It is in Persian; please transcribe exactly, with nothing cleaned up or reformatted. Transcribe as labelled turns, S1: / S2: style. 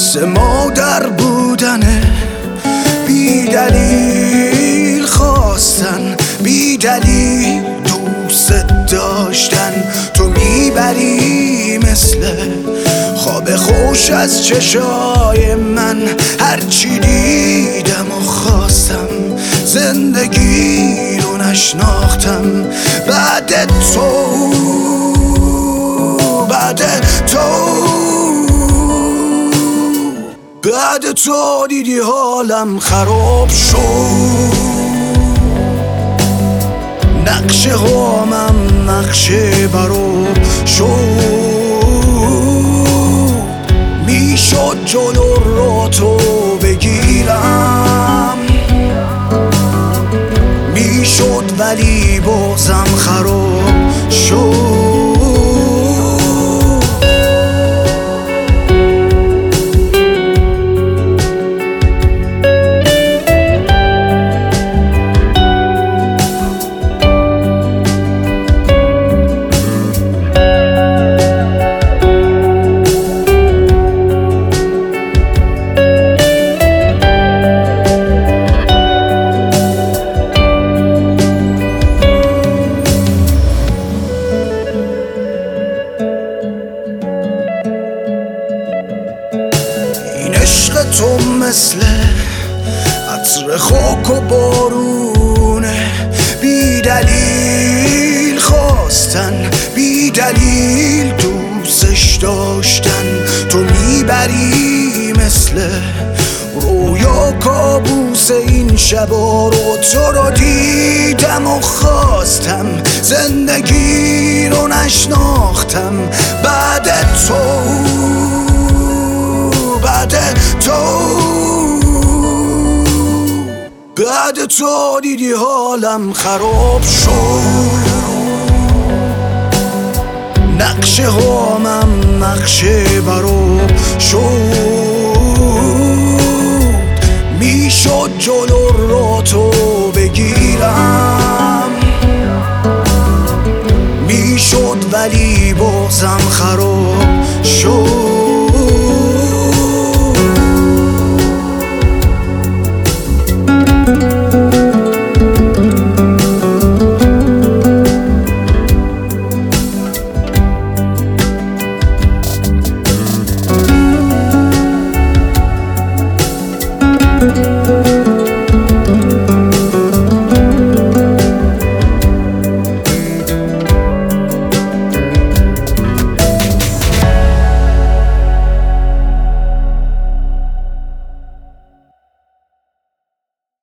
S1: مثل مادر بودنه، بی دلیل خواستن، بی دلیل دوست داشتن. تو میبری مثل خواب خوش از چشای من، هرچی دیدم و خواستم زندگی رو نشناختم. بعد تو بعد تو بعد تو دیدی حالم خراب شد. نقشه هامم نقشه براب شد. میشد جلو رو تو بگیرم، میشد ولی بازم خراب شد. عشق تو مثل عطر خاک و بارونه، بی دلیل خواستن، بی دلیل دوستش داشتن. تو میبری مثل رویا کابوس این شبا رو. تو رو دیدم و خواستم زندگی رو نشناختم. بعد تو بعد تو بعد تو دیدی حالم خراب شد. نقشه هامم نقشه براب شد. میشد جلو رو تو بگیرم، میشد ولی بازم خراب شد.
S2: Thank you.